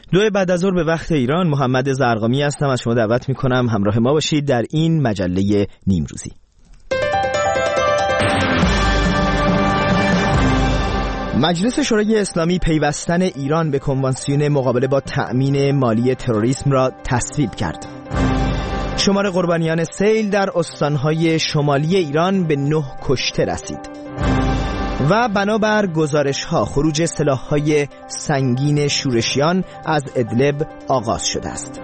دو بعد از ظهر به وقت ایران، محمد زرقامی هستم. از شما دعوت میکنم همراه ما باشید در این مجله نیمروزی. مجلس شورای اسلامی پیوستن ایران به کنوانسیون مقابله با تأمین مالی تروریسم را تصویب کرد. شمار قربانیان سیل در استانهای شمالی ایران به 9 کشته رسید. و بنابر گزارش‌ها خروج سلاح‌های سنگین شورشیان از ادلب آغاز شده است.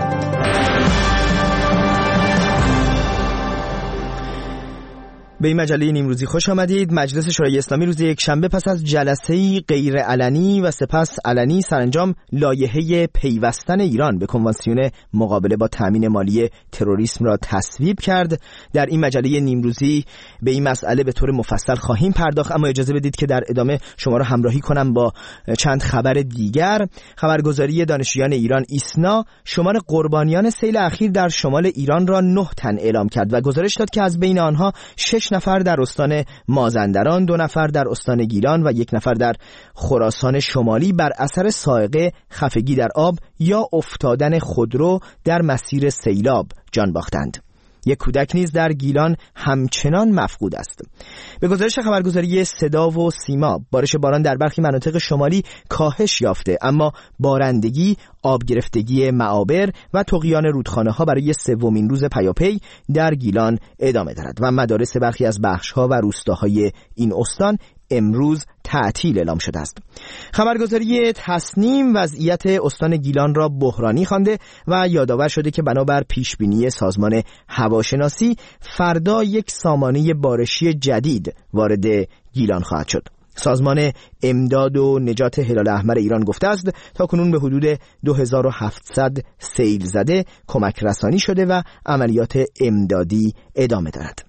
به این مجله نیمروزی خوش آمدید. مجلس شورای اسلامی روز یکشنبه پس از جلسه‌ای غیر علنی و سپس علنی سرانجام لایحه پیوستن ایران به کنوانسیون مقابله با تامین مالی تروریسم را تصویب کرد. در این مجله نیمروزی به این مسئله به طور مفصل خواهیم پرداخت، اما اجازه بدید که در ادامه شما را همراهی کنم با چند خبر دیگر. خبرگزاری دانشجویان ایران ایسنا شمار قربانیان سیل اخیر در شمال ایران را 9 تن اعلام کرد و گزارش داد که از بین آنها 6 نفر در استان مازندران، 2 نفر در استان گیلان و 1 نفر در خراسان شمالی بر اثر صاعقه، خفگی در آب یا افتادن خودرو در مسیر سیلاب جان باختند. یک کودک نیز در گیلان همچنان مفقود است. به گزارش خبرگزاری صدا و سیما، بارش باران در برخی مناطق شمالی کاهش یافته، اما بارندگی، آب گرفتگی معابر و طغیان رودخانه‌ها برای سومین روز پیاپی در گیلان ادامه دارد و مدارس برخی از بخش‌ها و روستاهای این استان امروز تعطیل اعلام شده است. خبرگزاری تصنیم وضعیت استان گیلان را بحرانی خوانده و یادآور شده که بنابر پیشبینی سازمان هواشناسی فردا یک سامانه بارشی جدید وارد گیلان خواهد شد. سازمان امداد و نجات هلال احمر ایران گفته است تاکنون به حدود 2700 سیل زده کمک رسانی شده و عملیات امدادی ادامه دارد.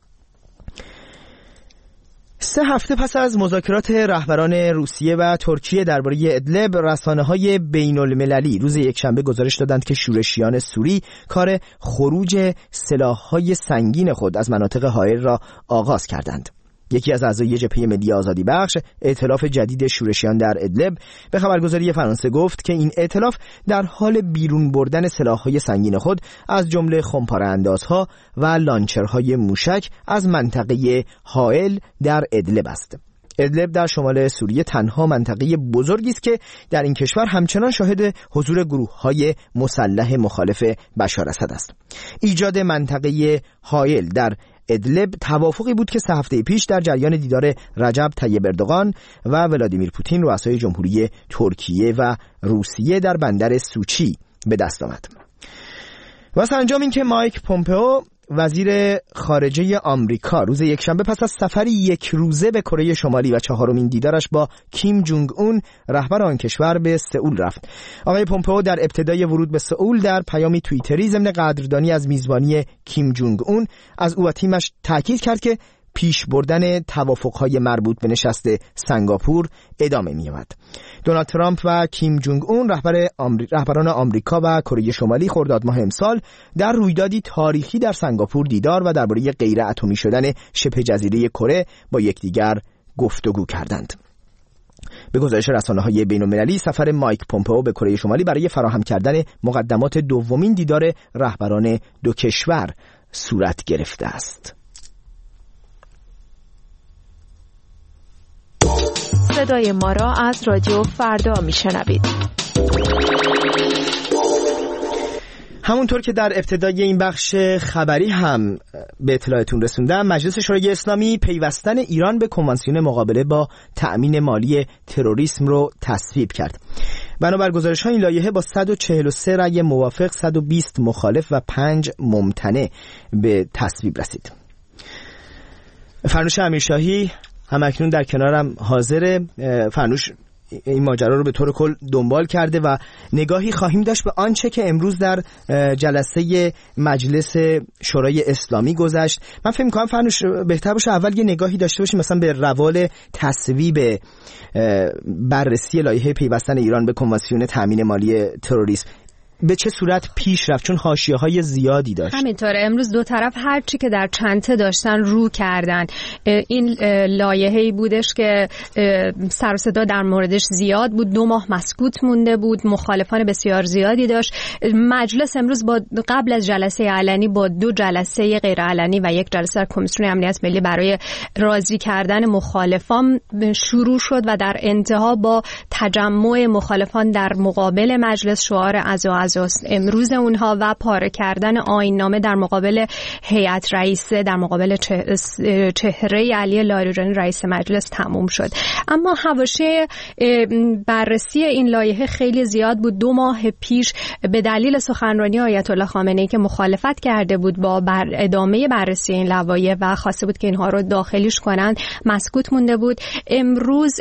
3 هفته پس از مذاکرات رهبران روسیه و ترکیه درباره ادلب، رسانه‌های بین‌المللی روز یکشنبه گزارش دادند که شورشیان سوری کار خروج سلاح‌های سنگین خود از مناطق حائل را آغاز کردند. یکی از اعضای جبهه ملی آزادی بخش، ائتلاف جدید شورشیان در ادلب، به خبرگزاری فرانسه گفت که این ائتلاف در حال بیرون بردن سلاح‌های سنگین خود از جمله خمپاره‌اندازها و لانچرهای موشک از منطقه حائل در ادلب است. ادلب در شمال سوریه تنها منطقه بزرگی است که در این کشور همچنان شاهد حضور گروه‌های مسلح مخالف بشار اسد است. ایجاد منطقه حائل در ادلب توافقی بود که 3 هفته پیش در جریان دیدار رجب طیب اردوغان و ولادیمیر پوتین رؤسای جمهوری ترکیه و روسیه در بندر سوچی به دست آمد. و سرانجام این که مایک پومپئو وزیر خارجه آمریکا روز یکشنبه پس از سفری 1 روزه به کره شمالی و 4مین دیدارش با کیم جونگ اون رهبر آن کشور به سئول رفت. آقای پومپئو در ابتدای ورود به سئول در پیامی توییتری ضمن قدردانی از میزبانی کیم جونگ اون از او و تیمش تاکید کرد که پیش بردن توافق‌های مربوط به نشست سنگاپور ادامه می‌یابد. دونالد ترامپ و کیم جونگ اون رهبران آمریکا و کره شمالی خرداد ماه امسال در رویدادی تاریخی در سنگاپور دیدار و درباره غیر اتمی شدن شبه جزیره کره با یکدیگر گفتگو کردند. به گزارش رسانه‌های بین‌المللی سفر مایک پومپئو به کره شمالی برای فراهم کردن مقدمات دومین دیدار رهبران دو کشور صورت گرفته است. صدای ما را از رادیو فردا میشنوید. همونطور که در ابتدای این بخش خبری هم به اطلاعتون رسوندم، مجلس شورای اسلامی پیوستن ایران به کنوانسیون مقابله با تأمین مالی تروریسم رو تصویب کرد. بنابر گزارش‌ها این لایحه با 143 رأی موافق، 120 مخالف و 5 ممتنع به تصویب رسید. فرنوش امیرشاهی همکنون در کنارم حاضره. فرنوش این ماجرا رو به طور کل دنبال کرده و نگاهی خواهیم داشت به آنچه که امروز در جلسه مجلس شورای اسلامی گذشت. من فکر می‌کنم فرنوش بهتر باشه اول یه نگاهی داشته باشیم مثلا به روال تصویب بررسی لایحه پیوستن ایران به کنوانسیون تامین مالی تروریسم. به چه صورت پیش رفت؟ چون حاشیه‌های زیادی داشت. همینطوره. امروز دو طرف هر چی که در چنته داشتن رو کردن. این لایحه‌ای بودش که سر و صدا در موردش زیاد بود، 2 ماه مسکوت مونده بود، مخالفان بسیار زیادی داشت. مجلس امروز قبل از جلسه علنی با 2 جلسه غیر علنی و 1 جلسه در کمیسیون امنیت ملی برای راضی کردن مخالفان شروع شد و در انتها با تجمع مخالفان در مقابل مجلس، شعار عزا امروز اونها و پاره کردن آیین‌نامه در مقابل هیئت رئیسه، در مقابل چهره علی لاریجانی رئیس مجلس تموم شد. اما حواشی بررسی این لایحه خیلی زیاد بود. 2 ماه پیش به دلیل سخنرانی آیت الله خامنه‌ای که مخالفت کرده بود با ادامه بررسی این لوایح و خواسته بود که اینها رو داخلیش کنن، مسکوت مونده بود. امروز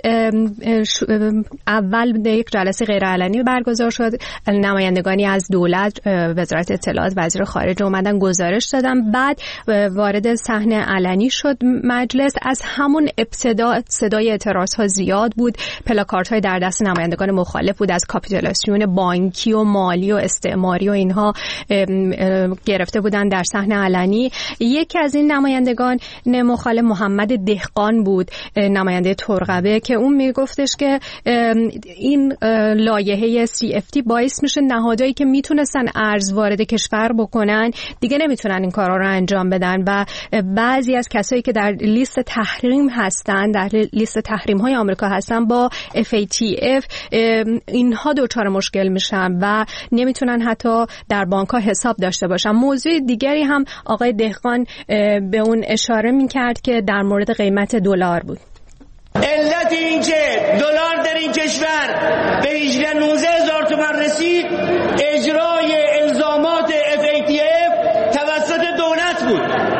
اول 1 جلسه غیر علنی برگزار شد. نمایندگانی از دولت، وزارت اطلاعات، وزیر خارجه اومدن گزارش دادن، بعد وارد صحنه علنی شد مجلس. از همون ابتدا صدای اعتراض‌ها زیاد بود، پلاکاردهای در دست نمایندگان مخالف بود، از کاپیتولاسیون بانکی و مالی و استعماری و اینها گرفته بودن در صحنه علنی. یکی از این نمایندگان مخالف محمد دهقان بود، نماینده ترقبه، که اون میگفتش که این لایحه CFT باعث میشه نهادهایی که میتونستن ارز وارد کشور بکنن دیگه نمیتونن این کارا رو انجام بدن و بعضی از کسایی که در لیست تحریم هستن، در لیست تحریم های آمریکا هستن، با FATF اینها دچار مشکل میشن و نمیتونن حتی در بانک ها حساب داشته باشن. موضوع دیگری هم آقای دهقان به اون اشاره میکرد که در مورد قیمت دلار بود. علت این که دلار در این کشور به 18-19 هزار تومان رسید اجرای الزامات FATF توسط دولت بود.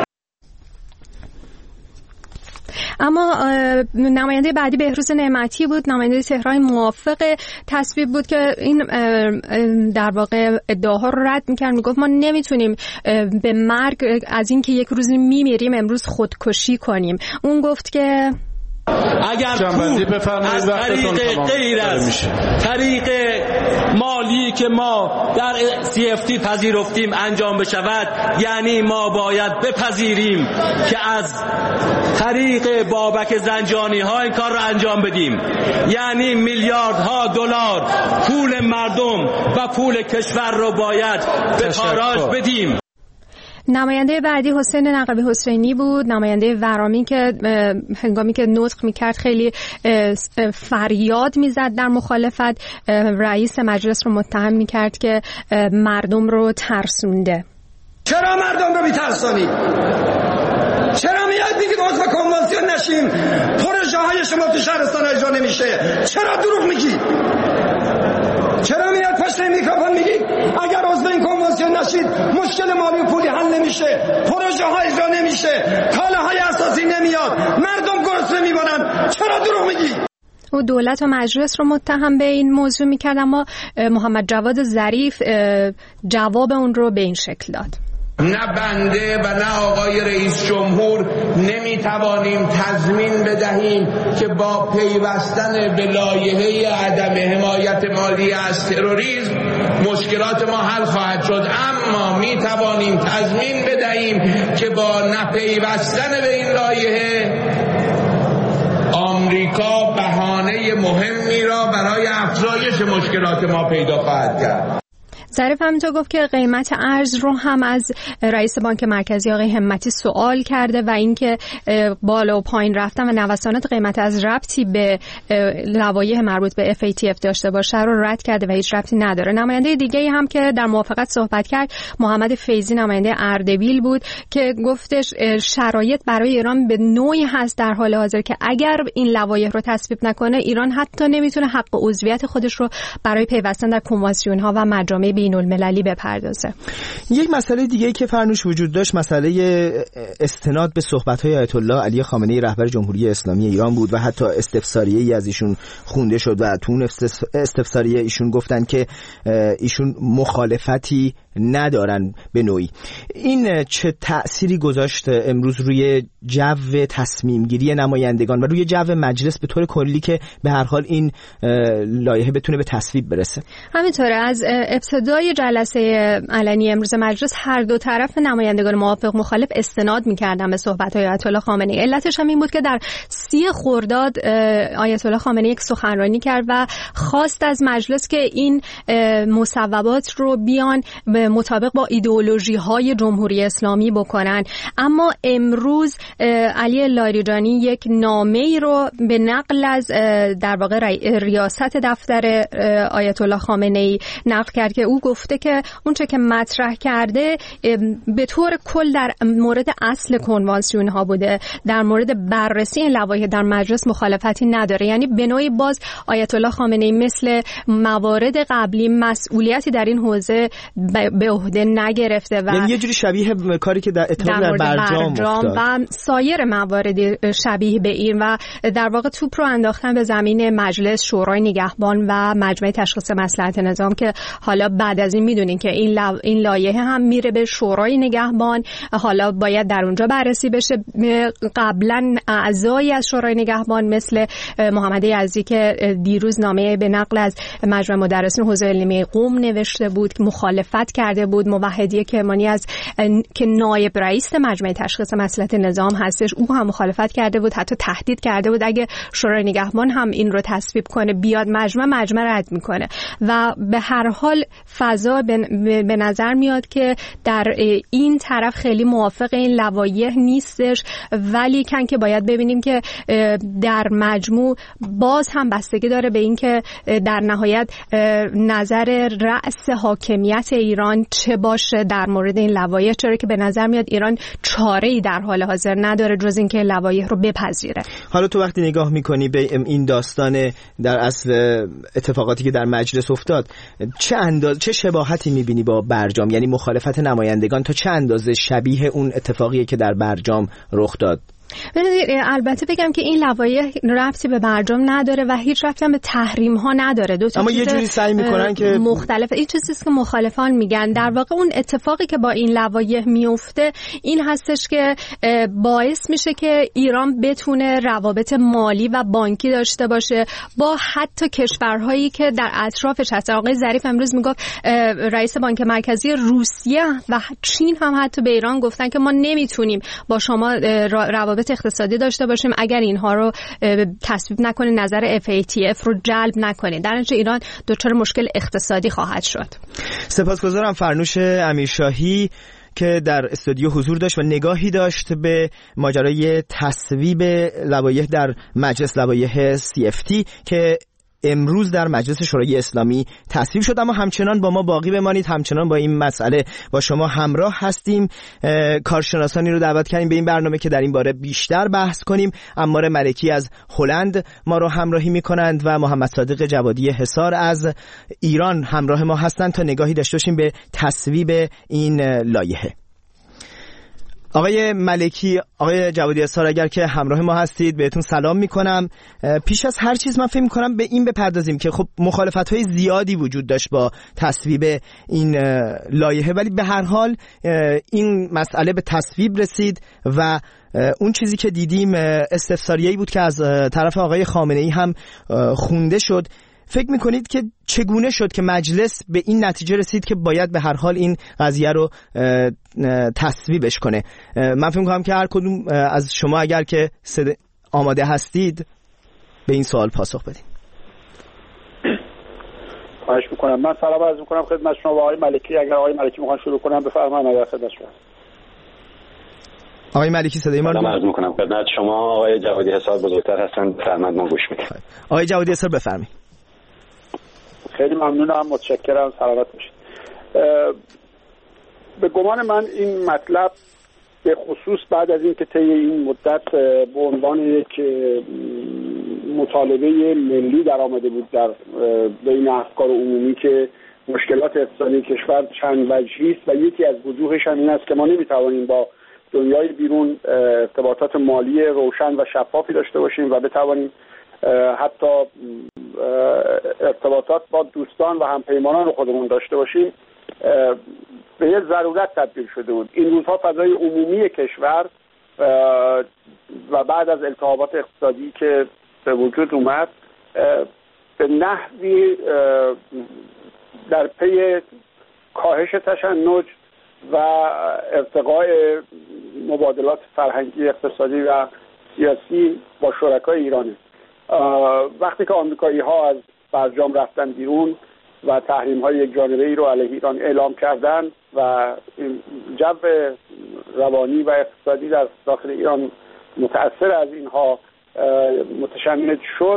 اما نماینده بعدی بهروز نعمتی بود، نماینده تهران، موافق تصویب بود که این در واقع ادعاها رو رد می‌کرد. میگفت ما نمیتونیم به مرگ از این که یک روزی میمیریم امروز خودکشی کنیم. اون گفت که اگر پول از طریق غیر از طریق مالی که ما در CFT پذیرفتیم انجام بشود، یعنی ما باید بپذیریم که از طریق بابک زنجانی ها این کار رو انجام بدیم، یعنی میلیاردها دلار پول مردم و پول کشور رو باید به تاراج بدیم. نماینده بعدی حسین نقبی حسینی بود، نماینده ورامی که هنگامی که نطق میکرد خیلی فریاد میزد در مخالفت، رئیس مجلس رو متهم میکرد که مردم رو ترسونده. چرا مردم رو میترسانی؟ چرا میاد میگید عضو کنوانسیون نشیم؟ پروژه های شما تو شهرستان اجرا نمیشه؟ چرا دروغ میگی؟ چرا میاد پشت میکروفون میگید اگر عضو این کنوانسیون نشید مشکل مالی و پولی حل نمیشه، پروژه ها اجرا نمیشه، کالاهای اساسی نمیاد، مردم گرسنه میمونن؟ چرا دروغ میگی؟ و دولت و مجلس رو متهم به این موضوع میکرد، اما محمد جواد ظریف جواب اون رو به این شکل داد: نه بنده و نه آقای رئیس جمهور نمیتوانیم تضمین بدهیم که با پیوستن به لایحه عدم حمایت مالی از تروریسم مشکلات ما حل خواهد شد، اما میتوانیم تضمین بدهیم که با نپیوستن به این لایحه آمریکا بهانه مهمی را برای افزایش مشکلات ما پیدا خواهد کرد. ظریف همینطور گفت که قیمت ارز رو هم از رئیس بانک مرکزی آقای همتی سوال کرده و اینکه بالا و پایین رفتن و نوسانات قیمت از ربطی به لوایح مربوط به FATF داشته باشه رو رد کرده و هیچ ربطی نداره. نماینده دیگه‌ای هم که در موافقت صحبت کرد محمد فیضی، نماینده اردبیل بود که گفتش شرایط برای ایران به نوعی هست در حال حاضر که اگر این لوایح رو تصویب نکنه ایران حتی نمیتونه حق عضویت خودش رو برای پیوستن در کنوانسیون‌ها و مجامع بین‌المللی بپردازه. یک مسئله دیگه که فرنوش وجود داشت مسئله استناد به صحبت‌های آیت الله علی خامنه‌ای رهبر جمهوری اسلامی ایران بود و حتی استفساریه‌ای از ایشون خونده شد و تو اون استفساریه ایشون گفتن که ایشون مخالفتی ندارن به نوعی. این چه تأثیری گذاشت امروز روی جو تصمیم گیری نمایندگان و روی جو مجلس به طور کلی که به هر حال این لایحه بتونه به تصویب برسه؟ همینطوره. از ابتدای جلسه علنی امروز مجلس هر دو طرف نمایندگان موافق مخالف استناد می‌کردن به صحبت‌های آیت الله خامنه‌ای. علتش هم این بود که در 30 خرداد آیت الله خامنه‌ای یک سخنرانی کرد و خواست از مجلس که این مصوبات رو بیان به مطابق با ایدئولوژی‌های جمهوری اسلامی بکنن. اما امروز علی لاریجانی یک نامه‌ای رو به نقل از در واقع ریاست دفتر آیت الله خامنه‌ای نقل کرد که او گفته که اونچه که مطرح کرده به طور کل در مورد اصل کنوانسیون ها بوده، در مورد بررسی این لوایح در مجلس مخالفتی نداره. یعنی به نوعی باز آیت الله خامنه‌ای مثل موارد قبلی مسئولیتی در این حوزه به عهده نگرفته و یعنی یه جوری شبیه کاری که در برجام و سایر موارد شبیه به این و در واقع توپ رو انداختن به زمین مجلس، شورای نگهبان و مجمع تشخیص مصلحت نظام که حالا بعد از این میدونین که این لایحه هم میره به شورای نگهبان، حالا باید در اونجا بررسی بشه. قبلا اعضایی از شورای نگهبان مثل محمد یزدی که دیروز نامه به نقل از مجمع مدرسین حوزه علمی قم نوشته بود که مخالفت کرده بود، موحدی کرمانی از که نایب رئیس مجمع تشخیص مصلحت نظام هستش، او هم مخالفت کرده بود، حتی تهدید کرده بود اگه شورای نگهبان هم این رو تصویب کنه بیاد مجمع رد میکنه. و به هر حال فضا به نظر میاد که در این طرف خیلی موافق این لوایح نیستش، ولی کن که باید ببینیم که در مجموع باز هم بستگی داره به این که در نهایت نظر رأس حاکمیت ایران چه باشه در مورد این لوایح، چرا که به نظر میاد ایران چاره‌ای در حال حاضر نداره جز این که لوایح رو بپذیره. حالا تو وقتی نگاه میکنی به این داستان در اصل اتفاقاتی که در مجلس افتاد، چه شباهتی میبینی با برجام؟ یعنی مخالفت نمایندگان تا چه اندازه شبیه اون اتفاقیه که در برجام رخ داد؟ البته بگم که این لوایح ربطی به برجام نداره و هیچ ربطی هم به تحریم ها نداره. اما یه جوری سعی میکنن که مختلف این چیزیست که مخالفان میگن. در واقع اون اتفاقی که با این لوایح میفته این هستش که باعث میشه که ایران بتونه روابط مالی و بانکی داشته باشه با حتی کشورهایی که در اطرافش هستن. آقای ظریف امروز میگفت رئیس بانک مرکزی روسیه و چین هم حتی به ایران گفتن که ما نمیتونیم با شما روابط اقتصادی داشته باشیم اگر اینها رو تصویب نکنه، نظر FATF رو جلب نکنه. در نتیجه ایران دچار مشکل اقتصادی خواهد شد. سپاسگزارم فرنوش امیرشاهی که در استودیو حضور داشت و نگاهی داشت به ماجرای تصویب لوایح در مجلس، لوایح CFT که امروز در مجلس شورای اسلامی تصویب شد. اما همچنان با ما باقی بمانید، همچنان با این مسئله با شما همراه هستیم. کارشناسانی رو دعوت کردیم به این برنامه که در این باره بیشتر بحث کنیم. عمار ملکی از هلند ما رو همراهی می‌کنند و محمد صادق جوادی حصار از ایران همراه ما هستند تا نگاهی داشته باشیم به تصویب این لایحه. آقای ملکی، آقای جوادی حصار، اگر که همراه ما هستید بهتون سلام میکنم. پیش از هر چیز من فکر میکنم به این بپردازیم که خب مخالفت‌های زیادی وجود داشت با تصویب این لایحه، ولی به هر حال این مسئله به تصویب رسید و اون چیزی که دیدیم استفساریه‌ای بود که از طرف آقای خامنه‌ای هم خونده شد. فکر میکنید که چگونه شد که مجلس به این نتیجه رسید که باید به هر حال این قضیه رو تصویبش کنه؟ من فکر میکنم که هر کدوم از شما اگر که آماده هستید به این سوال پاسخ بدید. خواهش میکنم. من سلام عرض میکنم خدمت شما و آقای ملکی. اگر آقای ملکی میخوان شروع کنم بفرمایید. اگر خدمت شما آقای ملکی صدای ما رو سلام عرض میکنم خدمت شما. آقای جوادی حصار بزرگتر هستن، بفرمایید ما گوش میکنیم. آقای جوادی حصار بفرمایید. خیلی ممنونم، متشکرم، سلامت باشید. به گمان من این مطلب به خصوص بعد از این که طی این مدت به عنوان یک مطالبه ملی در آمده بود در بین افکار عمومی که مشکلات اقتصادی کشور چند وجهی است و یکی از وجوهش هم این است که ما نمیتوانیم با دنیای بیرون ارتباطات مالی روشن و شفافی داشته باشیم و بتوانیم حتی ارتباطات با دوستان و همپیمانان خودمون داشته باشیم. به یه ضرورت تبدیل شده بود. این روزها فضای عمومی کشور و بعد از التهابات اقتصادی که به وجود اومد به نحوی در پی کاهش تشنج و ارتقاء مبادلات فرهنگی، اقتصادی و سیاسی با شرکای ایرانه. وقتی که آمریکایی ها از برجام رفتن بیرون و تحریم های یک جانبه ای رو علیه ایران اعلام کردن و جو روانی و اقتصادی در داخل ایران متأثر از اینها متشنج شد،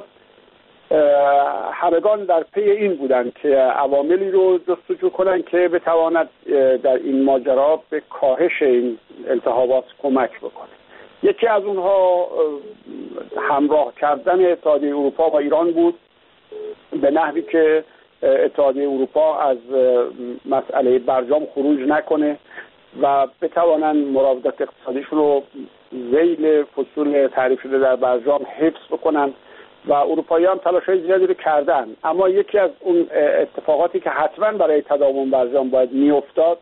همگان در پی این بودند که عواملی رو جستجو کنند که بتواند در این ماجرا به کاهش این التهابات کمک بکنه. یکی از اونها همراه کردن اتحادیه اروپا با ایران بود، به نحوی که اتحادیه اروپا از مسئله برجام خروج نکنه و بتوانند مراودات اقتصادیشون رو ذیل فصول تعریف شده در برجام حفظ بکنن و اروپایی هم تلاش‌های زیادی رو کردن. اما یکی از اون اتفاقاتی که حتما برای تداوم برجام باید میافتاد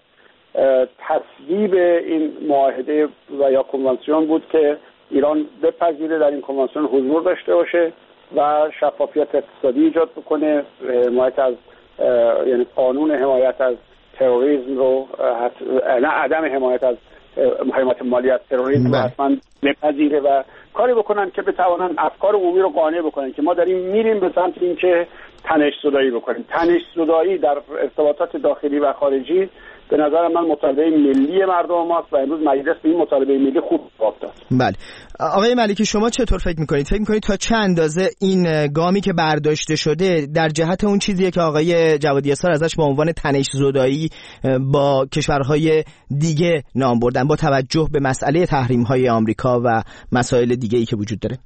تصویب این معاهده و یا کنوانسیون بود که ایران بپذیره در این کنوانسیون حضور داشته باشه و شفافیت اقتصادی ایجاد بکنه، حمایت از یعنی قانون حمایت از تروریسم رو نه عدم حمایت از حمایت مالی از تروریسم رو حتما بپذیره و کاری بکنن که بتوانن افکار عمومی رو قانع بکنن که ما داریم میریم به سمت اینکه تنش زدایی بکنیم. تنش زدایی در ارتباطات داخلی و خارجی به نظر من مطالبه ملی مردم ماست و امروز مجلس به این مطالبه ملی خوب جواب داد. بله. آقای ملکی شما چطور فکر میکنید؟ فکر میکنید تا چه اندازه این گامی که برداشته شده در جهت اون چیزیه که آقای جوادی اسار ازش به عنوان تنش زدایی با کشورهای دیگه نام بردن با توجه به مسئله تحریم‌های آمریکا و مسائل دیگه‌ای که وجود داره؟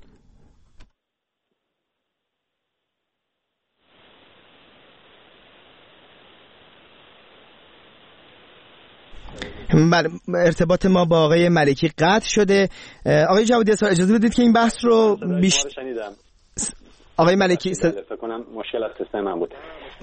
بله، ارتباط ما با آقای ملکی قطع شده. آقای جوادی اسار اجازه بدید که این بحث رو شنیدم. آقای ملکی فکر کنم مشکل از سیستم من بود.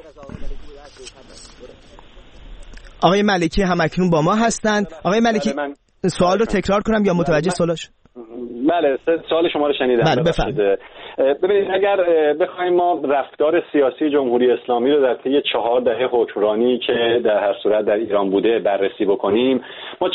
آقای ملکی همکنون با ما هستند. آقای ملکی سوال رو تکرار کنم یا متوجه سوالش؟ بله، سوال شما رو شنیدم. بله، بفرمایید. ببینید اگر بخوایم ما رفتار سیاسی جمهوری اسلامی رو در طی 4 دهه حکمرانی که در هر صورت در ایران بوده بررسی بکنیم، ما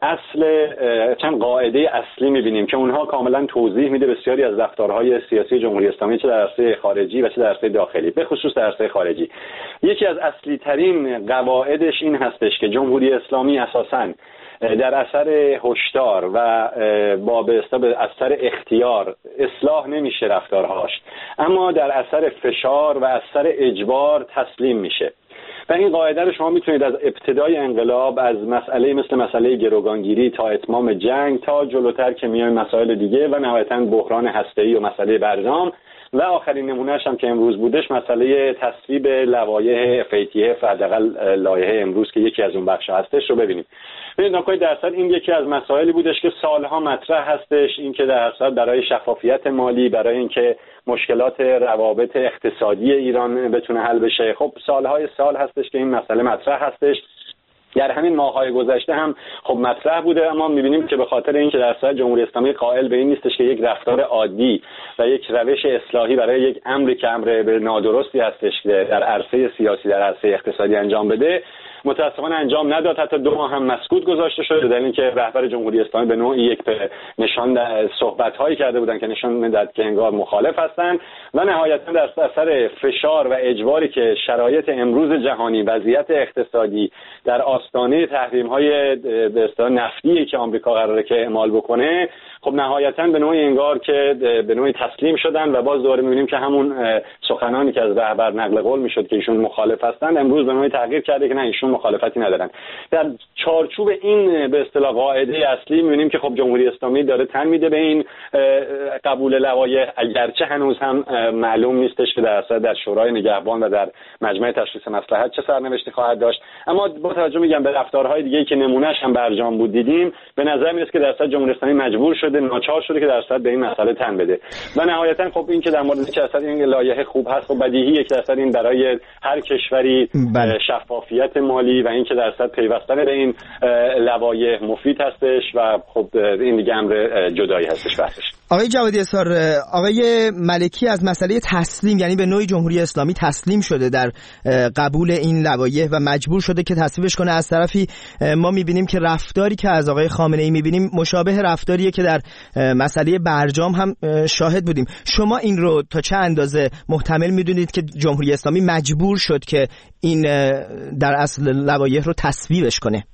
چند قاعده اصلی می‌بینیم که اونها کاملا توضیح میده بسیاری از رفتارهای سیاسی جمهوری اسلامی چه در عرصه خارجی و چه در عرصه داخلی، به خصوص در عرصه خارجی. یکی از اصلی ترین قواعدش این هستش که جمهوری اسلامی اساساً در اثر هشدار و با به اثر اختیار اصلاح نمیشه رفتارهاش، اما در اثر فشار و اثر اجبار تسلیم میشه. و این قاعده رو شما میتونید از ابتدای انقلاب، از مثل مسئله گروگانگیری تا اتمام جنگ تا جلوتر که میایم مسائل دیگه و نهایتاً بحران هسته‌ای و مسئله برجام و آخرین نمونهش هم که امروز بودش مسئله تصویب لوایح FATF، حداقل لایحه امروز که یکی از اون بخش‌ها هستش رو ببینیم. ببینید نکته درصد این یکی از مسائلی بودش که سالها مطرح هستش، این که در اصل برای شفافیت مالی، برای اینکه مشکلات روابط اقتصادی ایران بتونه حل بشه، خب سالهای سال هستش که این مسئله مطرح هستش. در همین ماه‌های گذشته هم خب مطرح بوده، اما می‌بینیم که به خاطر اینکه در اصل جمهوری اسلامی قائل به این نیستش که یک رفتار عادی و یک روش اصلاحی برای یک امری که امر به نادرستی هستش در عرصه سیاسی، در عرصه اقتصادی انجام بده، متأسفانه انجام نداد. حتی 2 ماه هم مسکوت گذاشته شده در اینکه رهبر جمهوری اسلامی به نوعی یک نشان صحبت‌هایی کرده بودن که نشان میداد که انگار مخالف هستند و نهایتاً در اثر فشار و اجباری که شرایط امروز جهانی، وضعیت اقتصادی در آستانه تحریم‌های به اصطلاح نفتی که آمریکا قراره که اعمال بکنه، خب نهایتاً به نوعی انگار که به نوعی تسلیم شدن و باز دوباره می‌بینیم که همون سخنانی که از رهبر نقل قول می‌شد که ایشون مخالف هستند امروز به نوعی تغییر کرده که نه، ایشون مخالفتی ندارن. در چارچوب این به اصطلاح قاعده اصلی می‌بینیم که خب جمهوری اسلامی داره تن میده به این قبول لوایح، اگرچه هنوز هم معلوم نیستش که در شورای نگهبان و در مجمع تشخیص مصلحت چه سرنوشتی خواهد داشت. اما با توجه به رفتارهای دیگه‌ای که نمونهش هم برجام بود دیدیم، به نظر میاد که در اصل جمهوری اسلامی مجبور شده شده، ناچار شده که در صورت به این مسئله تن بده. و نهایتا خب این که در مورد که اصلا این لایحه خوب هست و بدیهیه که اصلا این برای هر کشوری شفافیت مالی و این که در صورت پیوستن به این لوایح مفید هستش و خب این دیگه امر جدایی هستش بحثش. آقای جوادی اصرار، آقای ملکی از مسئله تسلیم، یعنی به نوعی جمهوری اسلامی تسلیم شده در قبول این لوایح و مجبور شده که تصویبش کنه. از طرفی ما میبینیم که رفتاری که از آقای خامنه‌ای میبینیم مشابه رفتاریه که در مسئله برجام هم شاهد بودیم. شما این رو تا چه اندازه محتمل میدونید که جمهوری اسلامی مجبور شد که این در اصل لوایح رو تصویبش کنه؟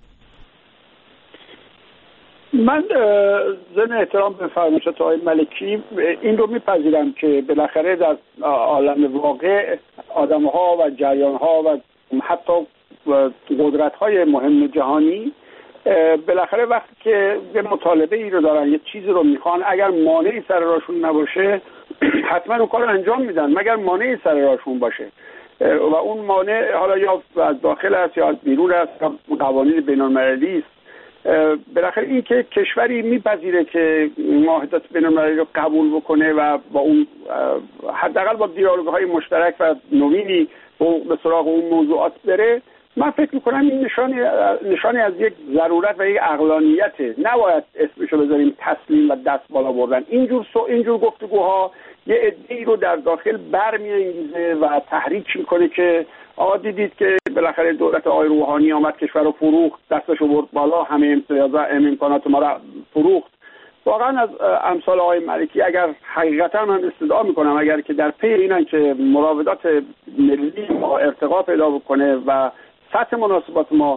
من ضمن احترام به فرمایشات آقای ملکی این رو میپذیرم که بالاخره در عالم واقع آدم‌ها و جریان‌ها و حتی قدرت‌های مهم جهانی بالاخره وقتی که یه مطالبه ای رو دارن، یه چیزی رو میخوان، اگر مانعی سر راهشون نباشه حتما اون کار رو انجام میدن مگر مانعی سر راهشون باشه و اون مانع حالا یا از داخل است یا از بیرون است یا قوانین بین‌المللی است. بالاخره این که کشوری میپذیره که معاهدات بین‌المللی رو قبول بکنه و با اون حداقل با دیالوگ‌های مشترک و نوینی به سراغ اون موضوعات بره، من فکر میکنم این نشانی از یک ضرورت و یک عقلانیته. نباید اسمشو بذاریم تسلیم و دست بالا بردن. اینجور گفتگوها یه عده‌ای رو در داخل برمی‌انگیزه و تحریک میکنه که دیدید که بالاخره دولت آقای روحانی آمد کشور رو فروخت، دستشو برد بالا، همه امکانات ما رو فروخت. واقعا از امثال آقای ملکی اگر حقیقتا من استدعا میکنم اگر که در پی اینن که مراودات ملی ما ارتقا پیدا بکنه و سطح مناسبات ما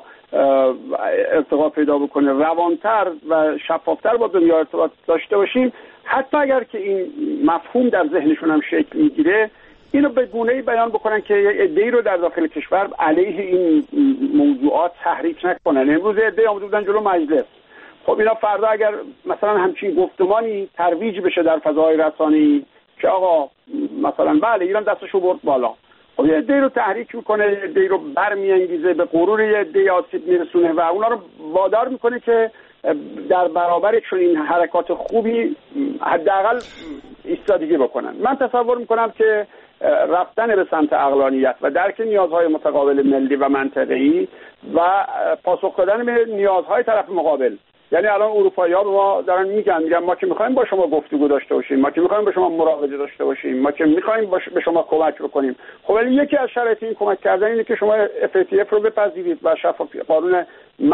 ارتقا پیدا بکنه، روانتر و شفافتر با دنیا ارتباط داشته باشیم، حتی اگر که این مفهوم در ذهنشون هم شکل میگیره، اینو به گونه‌ای بیان بکنن که یه عده‌ای رو در داخل کشور علیه این موضوعات تحریک نکنن. امروز عده‌ای آمده بودن جلو مجلس، خب اینا فردا اگر مثلا همچین گفتمانی ترویج بشه در فضای رسانه‌ای که آقا مثلا بله ایران دستشو برد بالا، خب یه عده‌ای رو تحریک میکنه، یه عده‌ای رو برمی‌انگیزه، به غرور یه عده‌ای آسیب میرسونه و اونا رو وادار میکنه که در برابر چون این حرکات خوبی حداقل ایستادگی بکنن. من تصور میکنم که رفتن به سمت عقلانیت و درک نیازهای متقابل ملی و منطقه‌ای و پاسخ دادن به نیازهای طرف مقابل، یعنی الان اروپایی‌ها به ما دارن میگن ما که می‌خوایم با شما گفتگو داشته باشیم، ما که می‌خوایم با شما مراوده داشته باشیم، ما که می‌خوایم به شما کمک بکنیم. خب ولی یکی از شرایط این کمک کردن اینه که شما FATF رو بپذیرید و قانون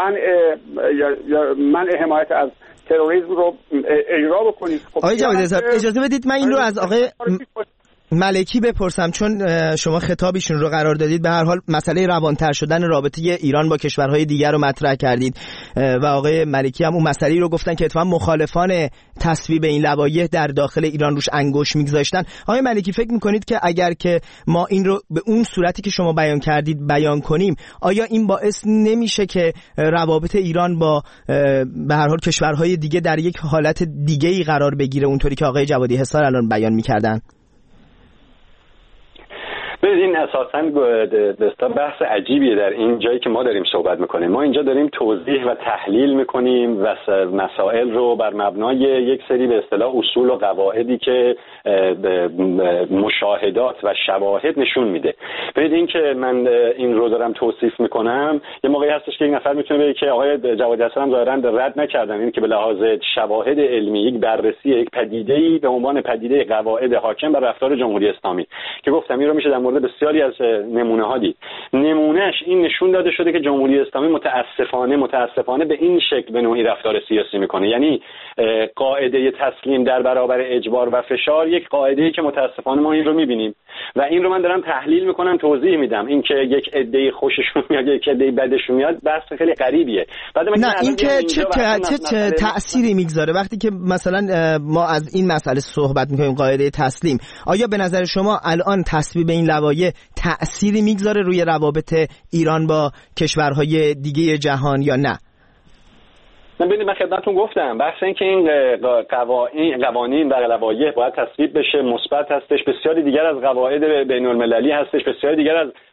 منع حمایت از تروریسم رو اجرا بکنید. خب آقای جوادی اجازه بدید من این رو از آقای ملکی بپرسم، چون شما خطابیشون رو قرار دادید. به هر حال مسئله روانتر شدن رابطه ایران با کشورهای دیگر رو مطرح کردید و آقای ملکی هم اون مسئله رو گفتن که اتفاقا مخالفان تصویب این لوایح در داخل ایران روش انگشت می‌گذاشتن. آقای ملکی فکر می‌کنید که اگر که ما این رو به اون صورتی که شما بیان کردید بیان کنیم، آیا این باعث نمیشه که روابط ایران با به هر حال کشورهای دیگه در یک حالت دیگه‌ای قرار بگیره، اونطوری که آقای جوادی حصار الان بیان می‌کردن؟ این اساساً بحث عجیبیه در این جایی که ما داریم صحبت میکنیم. ما اینجا داریم توضیح و تحلیل میکنیم و مسائل رو بر مبنای یک سری به اصطلاح اصول و قواعدی که مشاهدات و شواهد نشون میده. ببینید این که من این رو دارم توصیف میکنم، یه موقعی هستش که یک نفر میتونه بگه که آقای جوادی حسن هم ظاهراً رد نکردن این که به لحاظ شواهد علمی یک بررسی یک پدیده‌ای به عنوان پدیده قواعد حاکم بر رفتار جمهوری اسلامی که گفتم این رو میشه در مورد بسیاری از نمونه ها دید. نمونهش این نشون داده شده که جمهوری اسلامی متاسفانه به این شکل به نوعی رفتار سیاسی میکنه. یعنی قاعده تسلیم در برابر اجبار و فشار یک قاعده‌ای که متاسفانه ما این رو میبینیم و این رو من دارم تحلیل میکنم، توضیح میدم. این که یک عده خوششون میاد یک عده بدشون میاد بحث خیلی غریبیه. نه این که چه تأثیری میگذاره وقتی که مثلا ما از این مسئله صحبت میکنیم، قاعده تسلیم، آیا به نظر شما الان تصویب این لوایح تأثیری میگذاره روی روابط ایران با کشورهای دیگه جهان یا نه؟ ببینید من خدمتتون گفتم بحث این که این قوانین و لوایح باید تصویب بشه مثبت هستش، بسیاری دیگر از قواعد بین‌المللی هستش، بسیاری دیگر از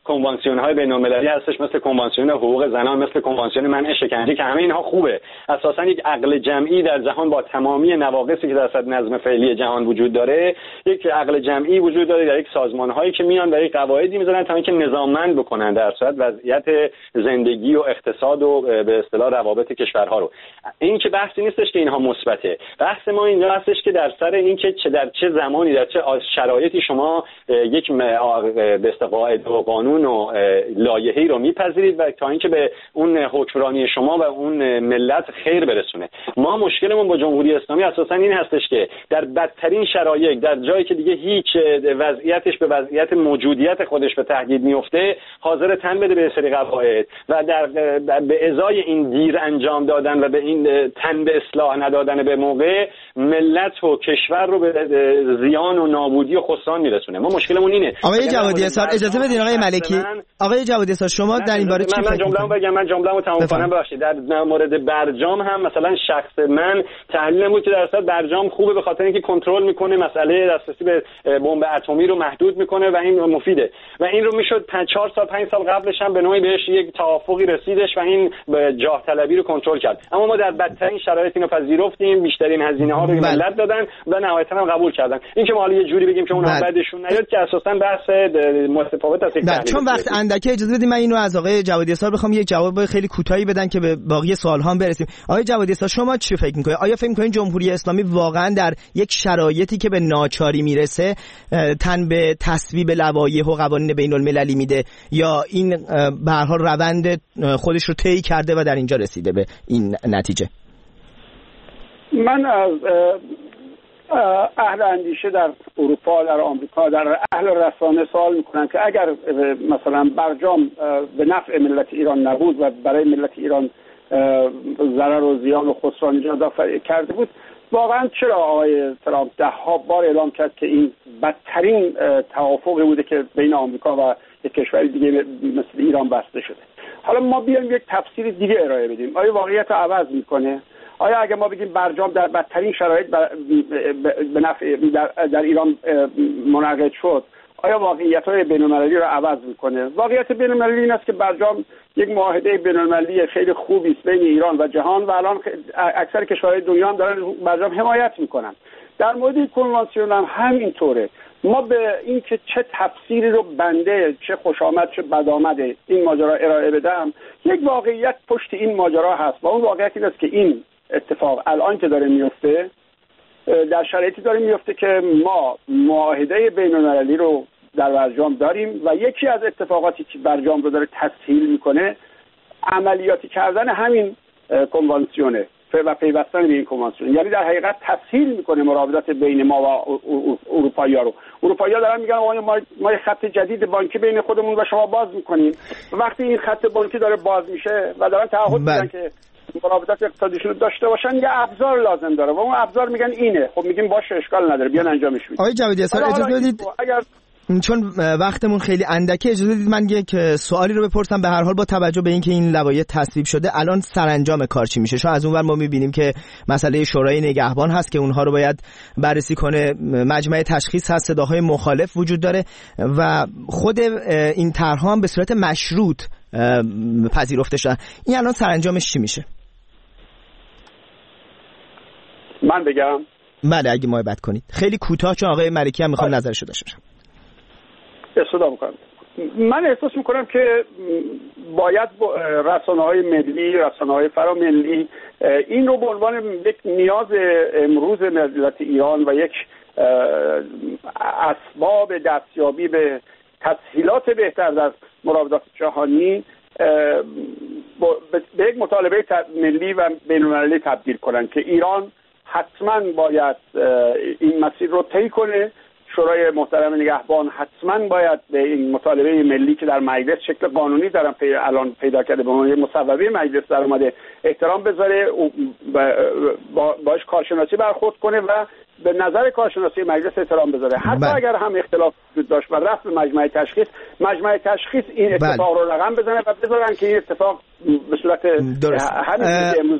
کنوانسیون‌های بین‌المللی هستش، مثل کنوانسیون حقوق زنان، مثل کنوانسیون منع شکنجه که همه اینها خوبه. اساساً یک عقل جمعی در جهان با تمامی نواقصی که در سطح نظم فعلی جهان وجود داره، یک عقل جمعی وجود داره در یک سازمان‌هایی که میان و یک قواعدی میذارن تا اینکه نظاممند بکنن در صورت وضعیت زندگی و اقتصاد و به اصطلاح روابط کشورها رو. این که بحثی نیستش که اینها مثبته. بحث ما اینجا هستش که در سر این که در چه زمانی در چه شرایطی شما یک به قاعده و قانون و لایحه‌ای رو میپذیرید و تا اینکه به اون حکمرانی شما و اون ملت خیر برسونه. ما مشکلمون با جمهوری اسلامی اساسا این هستش که در بدترین شرایط، در جایی که دیگه هیچ وضعیتش به وضعیت موجودیت خودش به تهدید میفته، حاضر تن بده به سری قواعد و به ازای این دیر انجام دادن و به این تن به اصلاح ندادن به موقع، ملت و کشور رو به زیان و نابودی و خسران میرسونه. ما مشکلمون اینه. آقای جوادی اسار اجازه بدین آقای ملکی. آقای جوادی اسار شما در این باره چی فکر می‌کنید؟ من جمله‌مو تمام کنم ببخشید. در مورد برجام هم مثلا شخص من تحلیلم بود که در اصل برجام خوبه به خاطر اینکه کنترل میکنه مسئله دسترسی به بمب اتمی رو محدود میکنه و این مفیده و این رو میشد 4 سال 5 سال قبلش هم به نوعی بهش یک توافقی رسیدش و این جاه طلبی رو کنترل کرد. اما ما در بدترین شرایط اینو پذیرفتیم، بیشترین هزینه‌ها رو ملت دادن و نهایتاً هم قبول کردن. این که ما حالا یه جوری بگیم که اونها بعدشون نیاد که اساساً بحث متفاوت است. چون وقت اندکه اجازه بدید من اینو از آقای جوادی اسار بخوام یک جواب خیلی کوتاهی بدن که به باقی سوال‌ها هم برسیم. آقای جوادی اسار شما چی فکر می‌کنید؟ آیا فکر می‌کنید جمهوری اسلامی واقعاً در یک شرایطی که به ناچاری میرسه تن به تصویب لوایح و قوانین بین‌المللی میده یا این به هر حال روند خودش رو طی کرده و در اینجا رسیده به این نتیجه؟ من از اهل اندیشه در اروپا، در آمریکا، در اهل رسانه سوال میکنم که اگر مثلا برجام به نفع ملت ایران نبود و برای ملت ایران ضرر و زیان و خسران ایجاد کرده بود، واقعا چرا آقای ترامپ 10 بار اعلام کرد که این بدترین توافقی بوده که بین آمریکا و یک کشور دیگه مثل ایران بسته شده؟ حالا ما بیایم یک تفسیر دیگه ارائه بدیم. آیا واقعیت رو عوض میکنه؟ آیا اگه ما بگیم برجام در بدترین شرایط به نفع در ایران منعقد شد، آیا واقعیت‌های بین‌المللی رو عوض میکنه؟ واقعیت بین‌المللی این است که برجام یک معاهده بین‌المللی خیلی خوبی است بین ایران و جهان و الان اکثر کشورهای دنیا هم دارن برجام حمایت میکنن. در مورد کنوانسیون هم همینطوره. ما به این که چه تفسیری رو بنده، چه خوشامد چه بدآمد این ماجرا ارائه بدم، یک واقعیت پشت این ماجرا هست و اون واقعیت این است که این اتفاق الان که داره میفته در شرایطی داره میفته که ما معاهده بین‌المللی رو در برجام داریم و یکی از اتفاقاتی که برجام رو داره تسهیل میکنه عملیاتی کردن همین کنوانسیونه و پیوستن به این کنوانسیون، یعنی در حقیقت تسهیل میکنه مراودات بین ما و اروپایی‌ها رو. اروپایی‌ها دارن میگن ما یه خط جدید بانکی بین خودمون و شما باز میکنیم. وقتی این خط بانکی داره باز میشه و دارن تعهد میدن که مراودات اقتصادیشون رو داشته باشن، یه ابزار لازم داره و اون ابزار میگن اینه. خب میگیم باشه اشکال نداره بیان انجامش بدید. آقای جوادی اسار اجازه بدید اگر چون وقتمون خیلی اندکه اجازه بدید من یک سوالی رو بپرسم. به هر حال با توجه به اینکه این لوایح تصویب شده الان سرانجام کار چی میشه؟ چون از اونور ما میبینیم که مسئله شورای نگهبان هست که اونها رو باید بررسی کنه، مجمع تشخیص هست، صداهای مخالف وجود داره و خود این طرح‌ها هم به صورت مشروط پذیرفته شدن. این الان سرانجامش چی میشه؟ من بگم؟ بله اگه محبت کنید خیلی کوتاه، چون آقای ملکی هم میخوام نظرشو داشته باشم. استفاده میکنم. من احساس میکنم که باید رسانه‌های ملی، رسانه‌های فراملی این رو به عنوان یک نیاز امروز ملت ایران و یک اسباب دستیابی به تسهیلات بهتر در مراودات جهانی به یک مطالبه ملی و بین‌المللی تبدیل کنن که ایران حتما باید این مسیر رو طی کنه. شورای محترم نگهبان حتما باید به این مطالبه ملی که در مجلس شکل قانونی دارن الان پیدا کرده به عنوان مصوبه مجلس در اومده احترام بذاره، باش کارشناسی برخورد کنه و به نظر کارشناسی مجلس احترام بذاره. حتی اگر هم اختلاف وجود داشت و رفت به مجمع تشخیص این اتفاق رو رقم بزنه و بذارن که این اتفاق به صورت همین امروز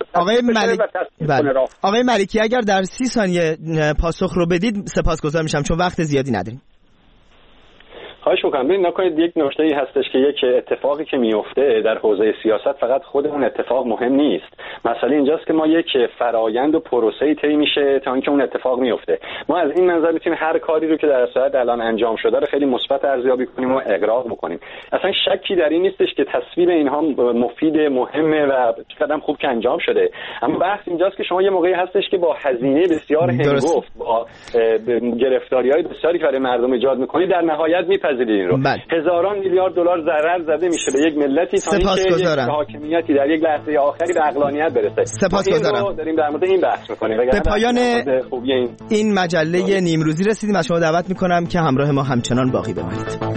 آقای ملکی اگر در 30 ثانیه پاسخ رو بدید سپاسگزار میشم چون وقت زیادی نداریم. خواهش می‌کنم. ببین نکنید یک نکته‌ای هستش که یک اتفاقی که میفته در حوزه سیاست فقط خود اون اتفاق مهم نیست. مسئله اینجاست که ما یک فرآیند و پروسه‌ای طی میشه تا اینکه اون اتفاق میفته. ما از این منظر میتونیم هر کاری رو که در صورت الان انجام شده رو خیلی مثبت ارزیابی کنیم و اقراق بکنیم. اصلا شکی در این نیستش که تصویب اینها مفید، مهمه و چقدر خوب که انجام شده. اما بحث اینجاست که شما یه موقعی هستش که با هزینه بسیار هنگفت، با گرفتاری‌های بسیاری که برای مردم ایجاد می‌کنید در نهایت می‌پذیرید این رو. هزاران میلیارد دلار ضرر زده میشه به یک ملتی تا اینکه حاکمیتی در یک لحظه آخری به عقلانیت برسه. سپاسگزارم. داریم در مورد این بحث می‌کنیم. به پایان این مجله نیمروزی رسیدیم. از شما دعوت می‌کنم که همراه ما همچنان باقی بمانید.